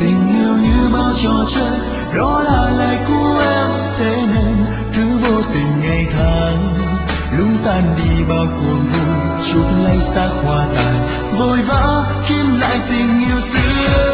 Tình yêu như bao trò chơi, đó là lời của em, thế nên cứ vô tình ngày tháng lung tan đi bao cuồng vui, chúc lấy xác hoa tàn vội vã kiếm lại tình yêu xưa.